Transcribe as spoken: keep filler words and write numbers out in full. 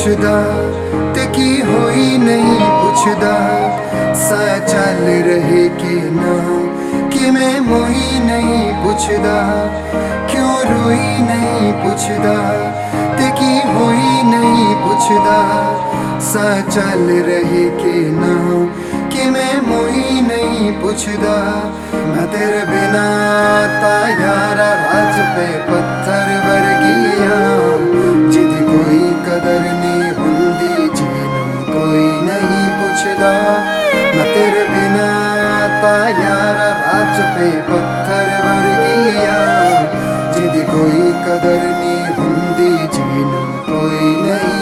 ਪੁੱਛਦਾ ਤੇ ਕੀ ਹੋਈ ਨਹੀਂ ਪੁੱਛਦਾ, ਸਾਇਆ ਚੱਲ ਰਹੇ ਕਿ ਨਾ ਕਿਵੇਂ ਮੋਹੀ ਨਹੀਂ ਪੁੱਛਦਾ, ਕਿਉਂ ਰੋਈ ਨਹੀਂ ਪੁੱਛਦਾ ਤੇ ਕੀ ਹੋਈ ਨਹੀਂ ਪੁੱਛਦਾ, ਸਾਇਆ ਚੱਲ ਰਹੇ ਕਿ ਨਾ ਕਿਵੇਂ ਮੋਹੀ ਨਹੀਂ ਪੁੱਛਦਾ। ਮੈਂ ਤੇਰੇ ਬਿਨਾ ਤਾਂ ਯਾਰਾ ਰਾਜ ਪੇ ਪੱਥਰ ਵਰਗੀਆਂ, ਜਿਹਦੀ ਕੋਈ ਕਦਰ ਨਹੀਂ ਹੁੰਦੀ, ਜਿਹਨੂੰ ਕੋਈ ਨਹੀਂ ਪੁੱਛਦਾ। ਮੈਂ ਤੇਰੇ ਬਿਨਾ ਤਾਂ ਯਾਰਾ ਰਾਜ ਪੇ ਪੱਥਰ ਵਰਗੀਆਂ, ਜਿਹਦੀ ਕੋਈ ਕਦਰ ਨਹੀਂ ਹੁੰਦੀ, ਜਿਹਨੂੰ ਕੋਈ ਨਹੀਂ